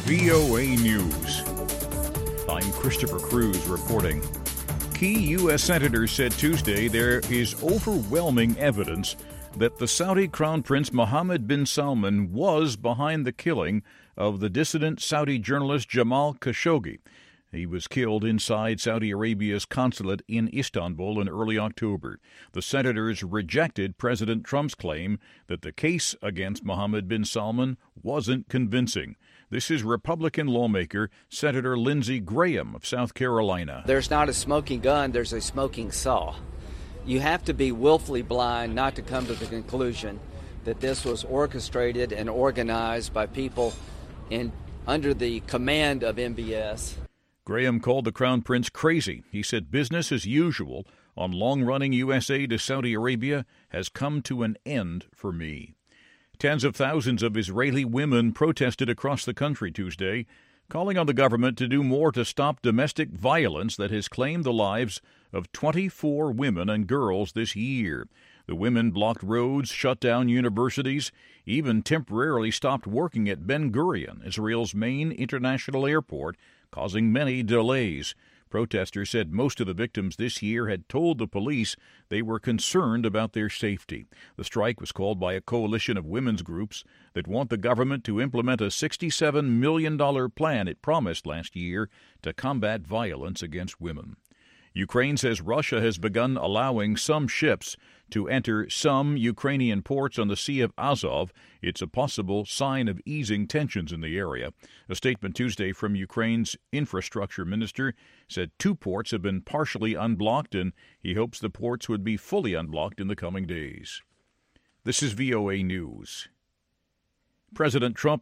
VOA News. I'm Christopher Cruz reporting. Key U.S. senators said Tuesday there is overwhelming evidence that the Saudi Crown Prince Mohammed bin Salman was behind the killing of the dissident Saudi journalist Jamal Khashoggi. He was killed inside Saudi Arabia's consulate in Istanbul in early October. The senators rejected President Trump's claim that the case against Mohammed bin Salman wasn't convincing. This is Republican lawmaker Senator Lindsey Graham of South Carolina. There's not a smoking gun, there's a smoking saw. You have to be willfully blind not to come to the conclusion that this was orchestrated and organized by people under the command of MBS. Graham called the Crown Prince crazy. He said business as usual on long-running U.S. aid to Saudi Arabia has come to an end for me. Tens of thousands of Israeli women protested across the country Tuesday, calling on the government to do more to stop domestic violence that has claimed the lives of 24 women and girls this year. The women blocked roads, shut down universities, even temporarily stopped working at Ben Gurion, Israel's main international airport, causing many delays. Protesters said most of the victims this year had told the police they were concerned about their safety. The strike was called by a coalition of women's groups that want the government to implement a $67 million plan it promised last year to combat violence against women. Ukraine says Russia has begun allowing some ships to enter some Ukrainian ports on the Sea of Azov. It's a possible sign of easing tensions in the area. A statement Tuesday from Ukraine's infrastructure minister said 2 ports have been partially unblocked, and he hopes the ports would be fully unblocked in the coming days. This is VOA News. President Trump